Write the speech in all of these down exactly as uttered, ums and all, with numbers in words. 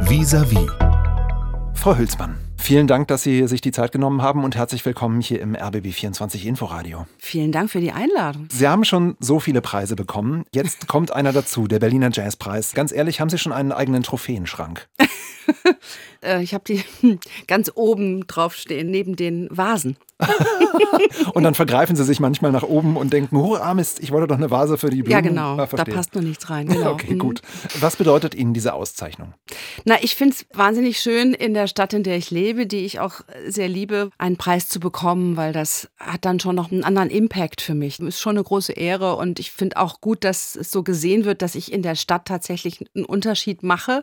Vis-à-vis. Frau Hülsmann, vielen Dank, dass Sie sich die Zeit genommen haben und herzlich willkommen hier im R B B vierundzwanzig Inforadio. Vielen Dank für die Einladung. Sie haben schon so viele Preise bekommen. Jetzt kommt einer dazu, der Berliner Jazzpreis. Ganz ehrlich, haben Sie schon einen eigenen Trophäenschrank? Ich habe die ganz oben draufstehen, neben den Vasen. Und dann vergreifen Sie sich manchmal nach oben und denken, hurra Mist, ich wollte doch eine Vase für die Blumen. Ja, genau, ah, da passt nur nichts rein. Genau. Okay, gut. Was bedeutet Ihnen diese Auszeichnung? Na, ich finde es wahnsinnig schön, in der Stadt, in der ich lebe, die ich auch sehr liebe, einen Preis zu bekommen, weil das hat dann schon noch einen anderen Impact für mich. Das ist schon eine große Ehre und ich finde auch gut, dass es so gesehen wird, dass ich in der Stadt tatsächlich einen Unterschied mache.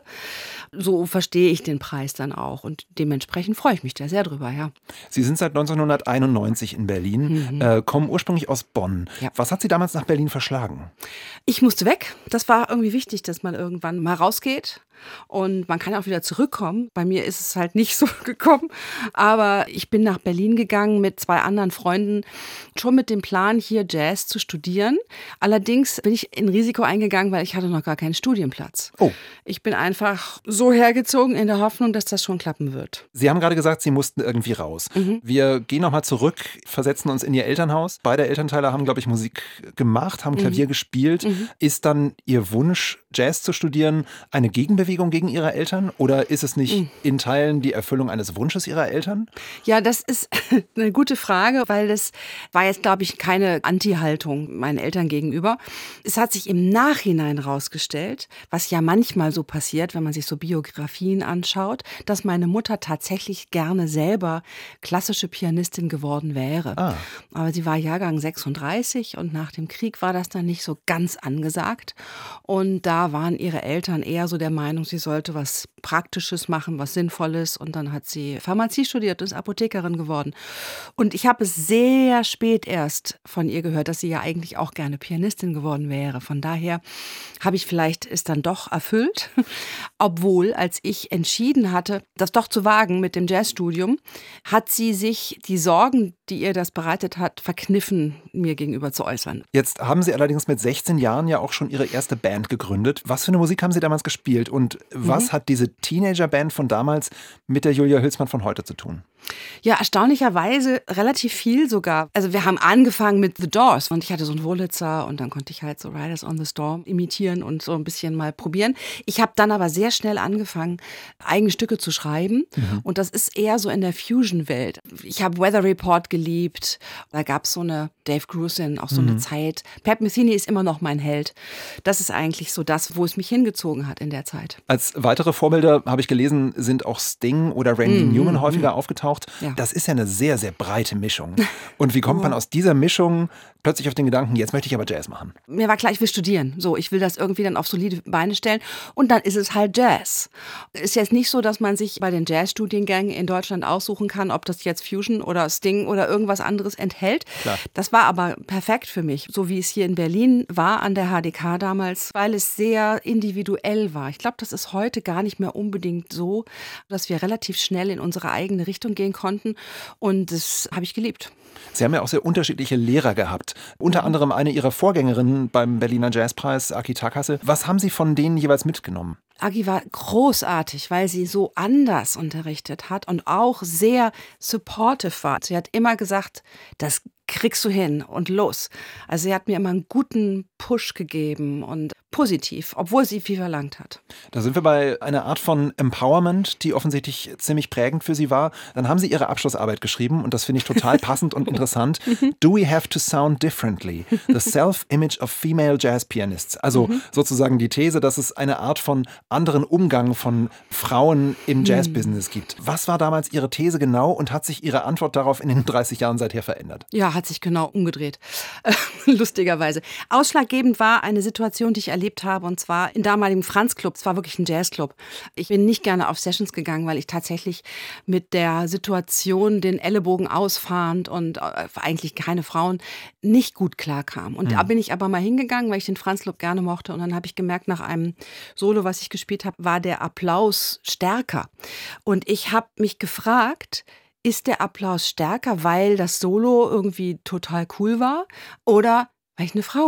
So verstehe ich den Preis dann auch und dementsprechend freue ich mich da sehr drüber, ja. Sie sind seit neunzehnhunderteinundneunzig in Berlin, mhm. äh, kommen ursprünglich aus Bonn. Ja. Was hat Sie damals nach Berlin verschlagen? Ich musste weg. Das war irgendwie wichtig, dass man irgendwann mal rausgeht. Und man kann auch wieder zurückkommen. Bei mir ist es halt nicht so gekommen. Aber ich bin nach Berlin gegangen mit zwei anderen Freunden, schon mit dem Plan, hier Jazz zu studieren. Allerdings bin ich in Risiko eingegangen, weil ich hatte noch gar keinen Studienplatz. Oh. Ich bin einfach so hergezogen in der Hoffnung, dass das schon klappen wird. Sie haben gerade gesagt, Sie mussten irgendwie raus. Mhm. Wir gehen nochmal zurück, versetzen uns in Ihr Elternhaus. Beide Elternteile haben, glaube ich, Musik gemacht, haben Klavier mhm. gespielt. Mhm. Ist dann Ihr Wunsch, Jazz zu studieren, eine Gegenbewegung gegen Ihre Eltern? Oder ist es nicht mhm. in Teilen die Erfüllung eines Wunsches Ihrer Eltern? Ja, das ist eine gute Frage, weil das war jetzt, glaube ich, keine Anti-Haltung meinen Eltern gegenüber. Es hat sich im Nachhinein rausgestellt, was ja manchmal so passiert, wenn man sich so Biografien anschaut, dass meine Mutter tatsächlich gerne selber klassische Pianistin geworden wäre. Ah. Aber sie war Jahrgang sechsunddreißig und nach dem Krieg war das dann nicht so ganz angesagt. Und da waren ihre Eltern eher so der Meinung, sie sollte was Praktisches machen, was Sinnvolles. Und dann hat sie Pharmazie studiert und ist Apothekerin geworden. Und ich habe es sehr spät erst von ihr gehört, dass sie ja eigentlich auch gerne Pianistin geworden wäre. Von daher habe ich vielleicht es dann doch erfüllt. Obwohl, als ich entschieden hatte, das doch zu wagen mit dem Jazzstudium, hat sie sich die Sorgen, die ihr das bereitet hat, verkniffen, mir gegenüber zu äußern. Jetzt haben Sie allerdings mit sechzehn Jahren ja auch schon Ihre erste Band gegründet. Was für eine Musik haben Sie damals gespielt und was mhm. hat diese Teenager-Band von damals mit der Julia Hülsmann von heute zu tun? Ja, erstaunlicherweise relativ viel sogar. Also wir haben angefangen mit The Doors und ich hatte so einen Wurlitzer und dann konnte ich halt so Riders on the Storm imitieren und so ein bisschen mal probieren. Ich habe dann aber sehr schnell angefangen, eigene Stücke zu schreiben mhm. und das ist eher so in der Fusion-Welt. Ich habe Weather Report geliebt, da gab es so eine Dave Grusin, auch so mhm. eine Zeit. Pat Metheny ist immer noch mein Held. Das ist eigentlich so das, wo es mich hingezogen hat in der Zeit. Als weitere Vorbilder, habe ich gelesen, sind auch Sting oder Randy mhm. Newman häufiger mhm. aufgetaucht. Ja. Das ist ja eine sehr, sehr breite Mischung. Und wie kommt man aus dieser Mischung plötzlich auf den Gedanken, jetzt möchte ich aber Jazz machen? Mir war klar, ich will studieren. So, ich will das irgendwie dann auf solide Beine stellen. Und dann ist es halt Jazz. Ist jetzt nicht so, dass man sich bei den Jazzstudiengängen in Deutschland aussuchen kann, ob das jetzt Fusion oder Sting oder irgendwas anderes enthält. Klar. Das war aber perfekt für mich, so wie es hier in Berlin war an der H D K damals, weil es sehr individuell war. Ich glaube, das ist heute gar nicht mehr unbedingt so, dass wir relativ schnell in unsere eigene Richtung gehen konnten und das habe ich geliebt. Sie haben ja auch sehr unterschiedliche Lehrer gehabt. Unter anderem eine Ihrer Vorgängerinnen beim Berliner Jazzpreis, Aki Takase. Was haben Sie von denen jeweils mitgenommen? Aki war großartig, weil sie so anders unterrichtet hat und auch sehr supportive war. Sie hat immer gesagt, das kriegst du hin und los. Also sie hat mir immer einen guten Push gegeben und positiv, obwohl sie viel verlangt hat. Da sind wir bei einer Art von Empowerment, die offensichtlich ziemlich prägend für Sie war. Dann haben Sie Ihre Abschlussarbeit geschrieben und das finde ich total passend und interessant. Do we have to sound differently? The self-image of female jazz pianists. Also mhm. sozusagen die These, dass es eine Art von anderen Umgang von Frauen im Jazzbusiness gibt. Was war damals Ihre These genau und hat sich Ihre Antwort darauf in den dreißig Jahren seither verändert? Ja, hat sich genau umgedreht. Lustigerweise. Ausschlaggebend war eine Situation, die ich erlebt habe, und zwar im damaligen Franz-Club. Es war wirklich ein Jazzclub. Ich bin nicht gerne auf Sessions gegangen, weil ich tatsächlich mit der Situation, den Ellenbogen ausfahrend und eigentlich keine Frauen, nicht gut klarkam. Und mhm. da bin ich aber mal hingegangen, weil ich den Franz-Club gerne mochte. Und dann habe ich gemerkt, nach einem Solo, was ich gespielt habe, war der Applaus stärker. Und ich habe mich gefragt, ist der Applaus stärker, weil das Solo irgendwie total cool war oder weil ich eine Frau bin?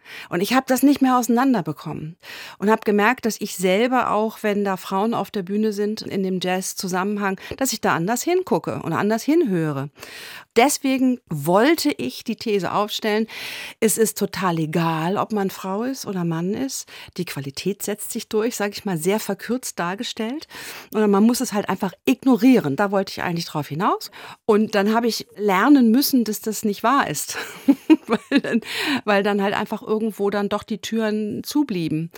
Und ich habe das nicht mehr auseinanderbekommen und habe gemerkt, dass ich selber auch, wenn da Frauen auf der Bühne sind, in dem Jazz-Zusammenhang, dass ich da anders hingucke und anders hinhöre. Deswegen wollte ich die These aufstellen, es ist total egal, ob man Frau ist oder Mann ist. Die Qualität setzt sich durch, sage ich mal, sehr verkürzt dargestellt. Und man muss es halt einfach ignorieren. Da wollte ich eigentlich drauf hinaus. Und dann habe ich lernen müssen, dass das nicht wahr ist. weil, dann, weil dann halt einfach irgendwo dann doch die Türen zublieben.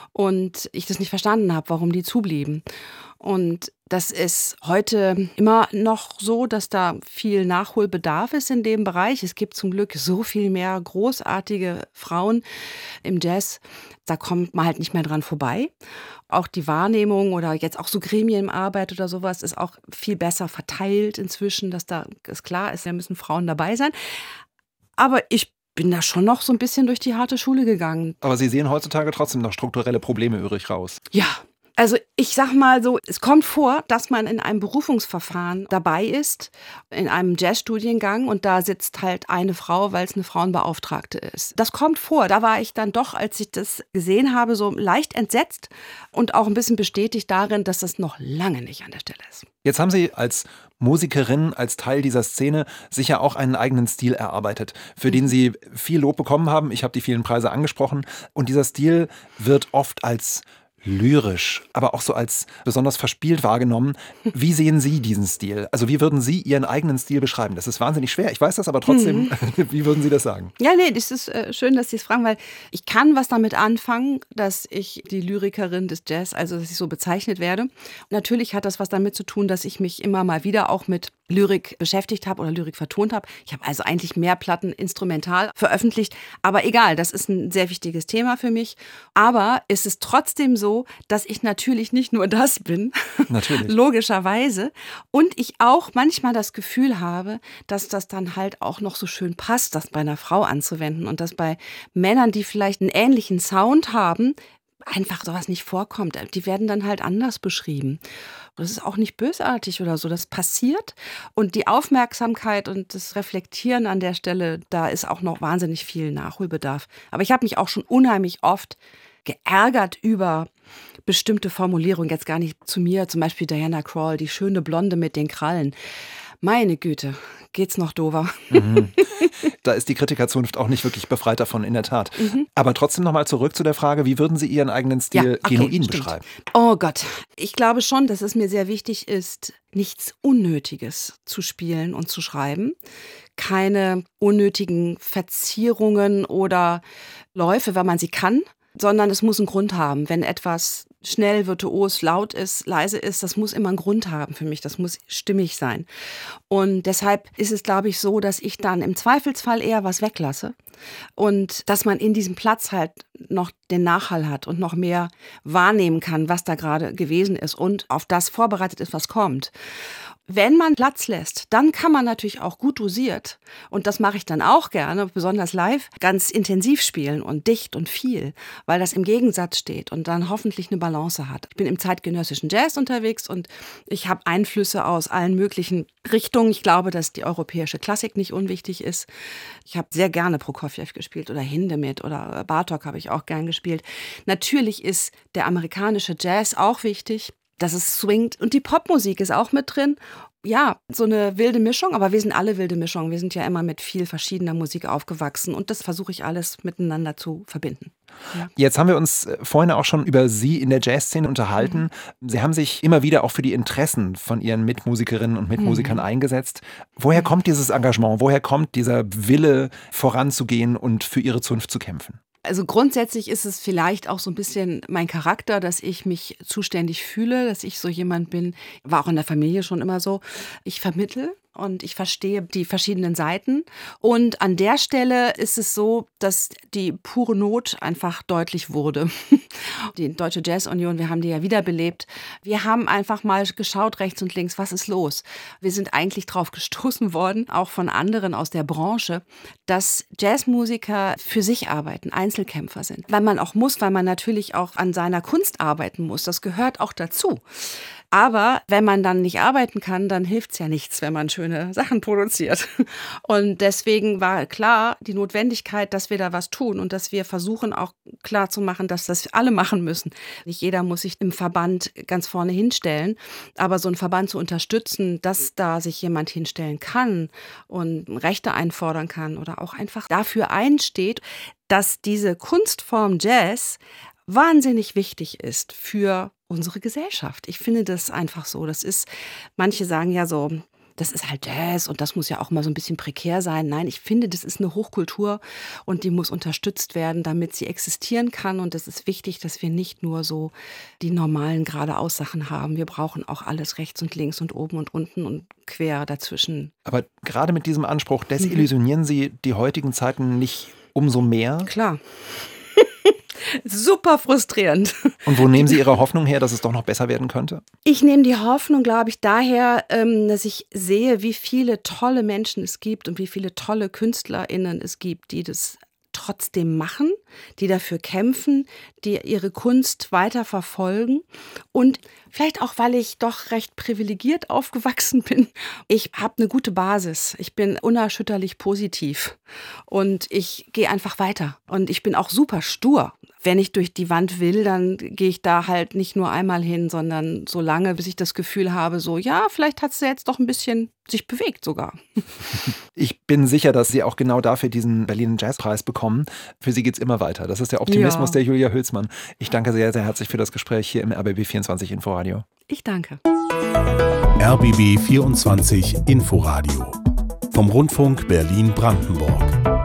Und ich das nicht verstanden habe, warum die zublieben. Und das ist heute immer noch so, dass da viel Nachholbedarf ist in dem Bereich. Es gibt zum Glück so viel mehr großartige Frauen im Jazz. Da kommt man halt nicht mehr dran vorbei. Auch die Wahrnehmung oder jetzt auch so Gremienarbeit oder sowas ist auch viel besser verteilt inzwischen, dass da ist klar ist, da müssen Frauen dabei sein. Aber ich bin da schon noch so ein bisschen durch die harte Schule gegangen. Aber Sie sehen heutzutage trotzdem noch strukturelle Probleme übrig raus. Ja. Also ich sag mal so, es kommt vor, dass man in einem Berufungsverfahren dabei ist, in einem Jazzstudiengang und da sitzt halt eine Frau, weil es eine Frauenbeauftragte ist. Das kommt vor. Da war ich dann doch, als ich das gesehen habe, so leicht entsetzt und auch ein bisschen bestätigt darin, dass das noch lange nicht an der Stelle ist. Jetzt haben Sie als Musikerin, als Teil dieser Szene sicher auch einen eigenen Stil erarbeitet, für den Sie viel Lob bekommen haben. Ich habe die vielen Preise angesprochen. Und dieser Stil wird oft als lyrisch, aber auch so als besonders verspielt wahrgenommen. Wie sehen Sie diesen Stil? Also wie würden Sie Ihren eigenen Stil beschreiben? Das ist wahnsinnig schwer. Ich weiß das, aber trotzdem, mhm. Wie würden Sie das sagen? Ja, nee, das ist äh, schön, dass Sie es fragen, weil ich kann was damit anfangen, dass ich die Lyrikerin des Jazz, also dass ich so bezeichnet werde. Und natürlich hat das was damit zu tun, dass ich mich immer mal wieder auch mit Lyrik beschäftigt habe oder Lyrik vertont habe. Ich habe also eigentlich mehr Platten instrumental veröffentlicht, aber egal, das ist ein sehr wichtiges Thema für mich. Aber es ist trotzdem so, dass ich natürlich nicht nur das bin, natürlich. Logischerweise. Und ich auch manchmal das Gefühl habe, dass das dann halt auch noch so schön passt, das bei einer Frau anzuwenden und dass bei Männern, die vielleicht einen ähnlichen Sound haben, einfach sowas nicht vorkommt. Die werden dann halt anders beschrieben. Und das ist auch nicht bösartig oder so. Das passiert. Und die Aufmerksamkeit und das Reflektieren an der Stelle, da ist auch noch wahnsinnig viel Nachholbedarf. Aber ich habe mich auch schon unheimlich oft geärgert über bestimmte Formulierungen. Jetzt gar nicht zu mir, zum Beispiel Diana Krall, die schöne Blonde mit den Krallen. Meine Güte, geht's noch dover. Mhm. Da ist die Kritikerzunft auch nicht wirklich befreit davon, in der Tat. Mhm. Aber trotzdem nochmal zurück zu der Frage, wie würden Sie Ihren eigenen Stil ja, okay, genuin stimmt. beschreiben? Oh Gott, ich glaube schon, dass es mir sehr wichtig ist, nichts Unnötiges zu spielen und zu schreiben. Keine unnötigen Verzierungen oder Läufe, wenn man sie kann, sondern es muss einen Grund haben. Wenn etwas schnell, virtuos, laut ist, leise ist, das muss immer einen Grund haben für mich, das muss stimmig sein. Und deshalb ist es, glaube ich, so, dass ich dann im Zweifelsfall eher was weglasse und dass man in diesem Platz halt noch den Nachhall hat und noch mehr wahrnehmen kann, was da gerade gewesen ist und auf das vorbereitet ist, was kommt. Wenn man Platz lässt, dann kann man natürlich auch gut dosiert, und das mache ich dann auch gerne, besonders live, ganz intensiv spielen und dicht und viel, weil das im Gegensatz steht und dann hoffentlich eine Balance hat. Ich bin im zeitgenössischen Jazz unterwegs und ich habe Einflüsse aus allen möglichen Richtungen. Ich glaube, dass die europäische Klassik nicht unwichtig ist. Ich habe sehr gerne Prokofjew gespielt oder Hindemith oder Bartók habe ich auch gern gespielt. Natürlich ist der amerikanische Jazz auch wichtig, dass es swingt. Und die Popmusik ist auch mit drin. Ja, so eine wilde Mischung, aber wir sind alle wilde Mischungen. Wir sind ja immer mit viel verschiedener Musik aufgewachsen und das versuche ich alles miteinander zu verbinden. Ja. Jetzt haben wir uns vorhin auch schon über Sie in der Jazzszene unterhalten. Mhm. Sie haben sich immer wieder auch für die Interessen von Ihren Mitmusikerinnen und Mitmusikern mhm. eingesetzt. Woher kommt dieses Engagement? Woher kommt dieser Wille, voranzugehen und für Ihre Zunft zu kämpfen? Also grundsätzlich ist es vielleicht auch so ein bisschen mein Charakter, dass ich mich zuständig fühle, dass ich so jemand bin, war auch in der Familie schon immer so, ich vermittle. Und ich verstehe die verschiedenen Seiten. Und an der Stelle ist es so, dass die pure Not einfach deutlich wurde. Die Deutsche Jazz-Union, wir haben die ja wiederbelebt. Wir haben einfach mal geschaut, rechts und links, was ist los? Wir sind eigentlich drauf gestoßen worden, auch von anderen aus der Branche, dass Jazzmusiker für sich arbeiten, Einzelkämpfer sind. Weil man auch muss, weil man natürlich auch an seiner Kunst arbeiten muss. Das gehört auch dazu. Aber wenn man dann nicht arbeiten kann, dann hilft es ja nichts, wenn man schöne Sachen produziert. Und deswegen war klar die Notwendigkeit, dass wir da was tun und dass wir versuchen auch klar zu machen, dass das alle machen müssen. Nicht jeder muss sich im Verband ganz vorne hinstellen, aber so einen Verband zu unterstützen, dass da sich jemand hinstellen kann und Rechte einfordern kann oder auch einfach dafür einsteht, dass diese Kunstform Jazz wahnsinnig wichtig ist für unsere Gesellschaft. Ich finde das einfach so. Das ist, manche sagen ja so, das ist halt Jazz und das muss ja auch mal so ein bisschen prekär sein. Nein, ich finde, das ist eine Hochkultur und die muss unterstützt werden, damit sie existieren kann. Und es ist wichtig, dass wir nicht nur so die normalen Geradeaus-Sachen haben. Wir brauchen auch alles rechts und links und oben und unten und quer dazwischen. Aber gerade mit diesem Anspruch desillusionieren mhm. Sie die heutigen Zeiten nicht umso mehr? Klar. Super frustrierend. Und wo nehmen Sie Ihre Hoffnung her, dass es doch noch besser werden könnte? Ich nehme die Hoffnung, glaube ich, daher, dass ich sehe, wie viele tolle Menschen es gibt und wie viele tolle KünstlerInnen es gibt, die das trotzdem machen, die dafür kämpfen, die ihre Kunst weiter verfolgen. Und vielleicht auch, weil ich doch recht privilegiert aufgewachsen bin. Ich habe eine gute Basis. Ich bin unerschütterlich positiv. Und ich gehe einfach weiter. Und ich bin auch super stur. Wenn ich durch die Wand will, dann gehe ich da halt nicht nur einmal hin, sondern so lange, bis ich das Gefühl habe, so, ja, vielleicht hat es jetzt doch ein bisschen sich bewegt sogar. Ich bin sicher, dass Sie auch genau dafür diesen Berliner Jazzpreis bekommen. Für Sie geht es immer weiter. Das ist der Optimismus ja. der Julia Hülsmann. Ich danke sehr, sehr herzlich für das Gespräch hier im R B B vierundzwanzig Inforadio. Ich danke. R B B vierundzwanzig Inforadio vom Rundfunk Berlin-Brandenburg.